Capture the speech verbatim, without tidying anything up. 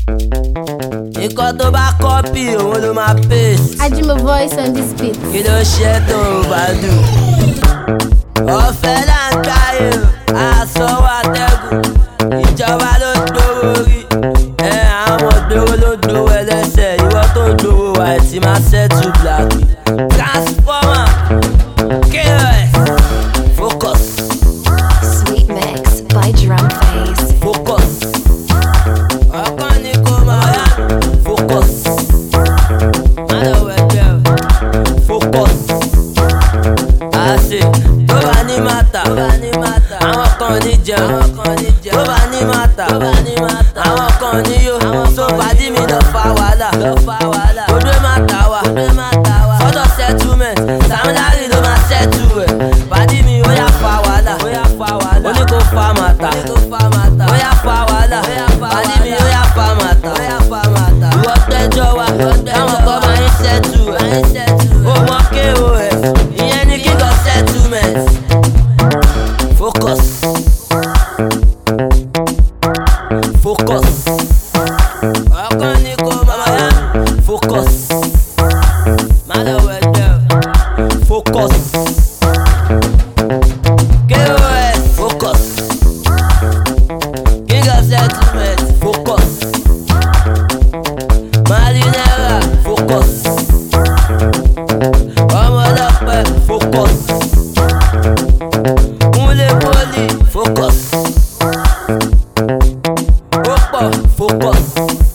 Nǹkan tó bá copy òun ló máa paste. I do my voice on this beat. Kí ló ṣe tó o bá dùn? Ọ̀fẹ́ là ń káyè o, àsọwọ́ àtẹ́gùn. Ìjọba ló gbowó rí. Ẹ àwọn gbowó ló gbowó ẹlẹ́sẹ̀. Ìwọ tó ń gbowó wa ẹ̀ ti máa settle black. Transformer, K O S, focus. Sweet Mix by Drum Face. Focus. Ọkàn ni kò máa yá. Focus. Má lọ wẹ̀gbẹ́ o. Focus. Àṣẹ tó bá ní màtà. Àwọn kan ní jẹun. Tó bá ní màtà. Àwọn kan ní yó. So pàdí mi lọ fa wàhálà. Odò má ta wà. Fọ́tọ̀ settlement. Samilari ló máa settle ẹ̀. Pàdí mi ó yá fa wàhálà. Ó ní kó fa màtà. Ó yá fa wàhálà. Pàdí mi ó yá fa màtà. Ìwọ tẹ́jọ́ wa. Táwọn kan máa ń settle ẹ̀. Ó mọ K O S. Ìyẹn ní kíkọ settlement. Focus. Focus. Ọkàn ni kò máa yá. Focus. Má lọ wẹ̀gbẹ́ o. Focus. K O S. Focus. King of settlement. Focus. Marinera. Focus. Ọmọlọpẹ. Focus. Múlẹ̀ poli. Focus. Ó pọ̀. Focus.